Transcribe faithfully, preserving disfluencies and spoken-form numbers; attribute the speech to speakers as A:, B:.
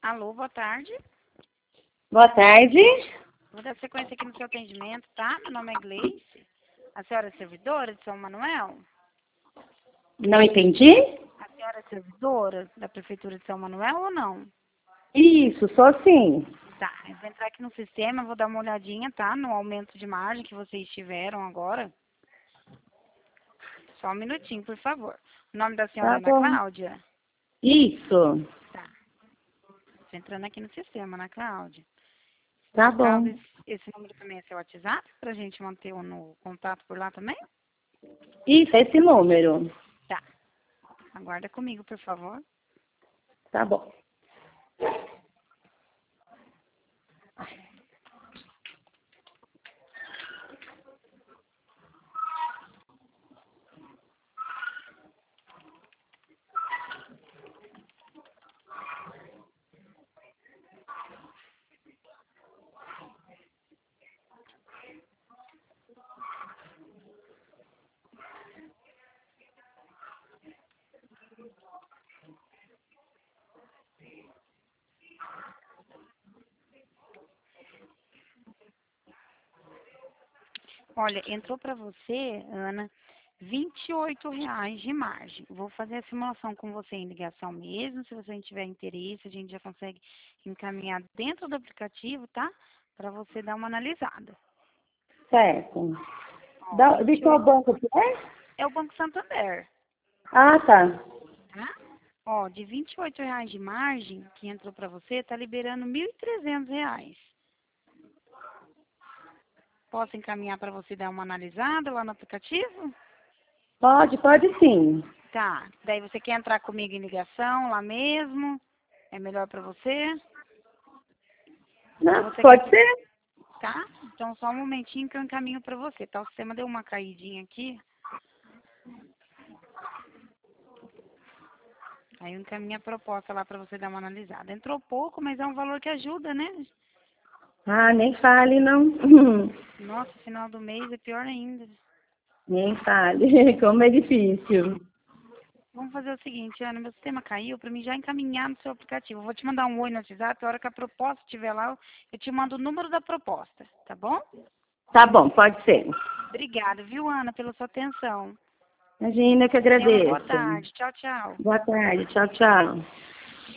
A: Alô, boa tarde.
B: Boa tarde.
A: Vou dar sequência aqui no seu atendimento, tá? Meu nome é Gleice. A senhora é servidora de São Manuel?
B: Não entendi?
A: A senhora é servidora da Prefeitura de São Manuel ou não?
B: Isso, sou sim.
A: Tá, eu vou entrar aqui no sistema, vou dar uma olhadinha, tá? No aumento de margem que vocês tiveram agora. Só um minutinho, por favor. O nome da senhora é
B: Tá
A: Ana
B: bom.
A: Cláudia?
B: Isso.
A: Tá. Tô entrando aqui no sistema, Ana Cláudia.
B: Tá
A: Por causa
B: bom.
A: desse, esse número também é seu WhatsApp, pra gente manter o no contato por lá também?
B: Isso, esse número.
A: Tá. Aguarda comigo, por favor.
B: Tá bom.
A: Olha, entrou para você, Ana, vinte e oito reais de margem. Vou fazer a simulação com você em ligação mesmo. Se você tiver interesse, a gente já consegue encaminhar dentro do aplicativo, tá? Para você dar uma analisada.
B: Certo.
A: Ó,
B: Da, de qual
A: vinte e oito
B: banco que é?
A: é o Banco Santander,
B: Ah, tá.
A: tá? Ó, de vinte e oito reais de margem que entrou para você, tá liberando mil e trezentos reais. Posso encaminhar para você dar uma analisada lá no aplicativo?
B: Pode, pode sim.
A: Tá. Daí você quer entrar comigo em ligação lá mesmo? É melhor para você? Ou
B: Não,
A: você quer
B: pode
A: que...
B: ser?
A: Tá? Então só um momentinho que eu encaminho para você, tá? O sistema deu uma caidinha aqui. Aí eu encaminho a proposta lá para você dar uma analisada. Entrou pouco, mas é um valor que ajuda, né?
B: Ah, nem fale, não.
A: Nossa, final do mês é pior ainda.
B: Nem fale. Como é difícil.
A: Vamos fazer o seguinte, Ana, meu sistema caiu para mim já encaminhar no seu aplicativo. Eu vou te mandar um oi no WhatsApp, a hora que a proposta estiver lá, eu te mando o número da proposta, tá bom?
B: Tá bom, pode ser.
A: Obrigada, viu, Ana, pela sua atenção.
B: Imagina que
A: Tenha uma boa
B: agradeço.
A: tarde. Tchau, tchau.
B: Boa tarde. Tchau, tchau.